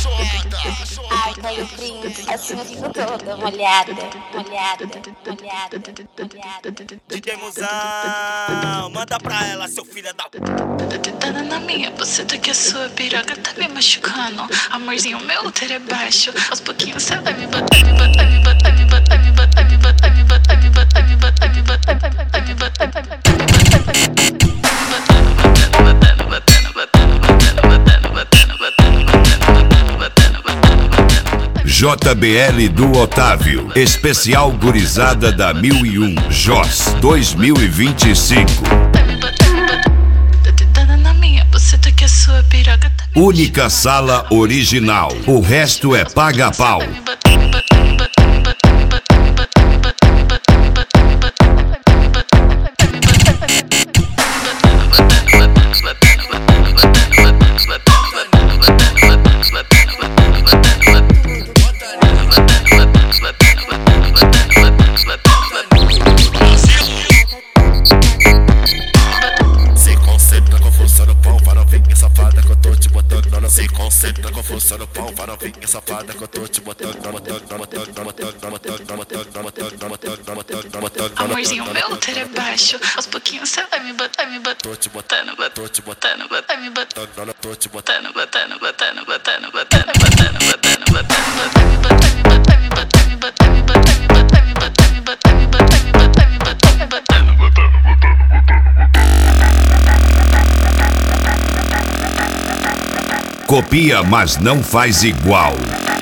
Ai, vai o print, assim eu fico toda molhada, molhada, molhada, molhada. DJ Muzão, manda pra ela, seu filho da... Dada na minha buceta que a sua piroca tá me machucando. Amorzinho, meu útero é baixo. Aos pouquinhos você vai me botar, me botar, me botar, me botar, me botar, me botar, me botar, me botar, me botar, me botar, me botar, me JBL do Otávio, especial gurizada da 1001, JOS 2025. Dada na minha buceta que a sua piroca tá me Única sala original, o resto é paga-pau. Se concentra com força no pau para novinha safada que eu tô te botando. Se concentra com força no pau para novinha safada que eu tô te botando. Amorzinho, meu útero é baixo. Aos pouquinhos você vai me botar, me botar. Tô te botando, Tô te botando, botar, me botar. tô te botando. Botando, botando, botando, botando, botando, botando, botando, botando, me botar, me botar, me botar, me botar, me botar, me botar, me botar, me botar, me botar, me botar, me botar, me botar. Copia, mas não faz igual.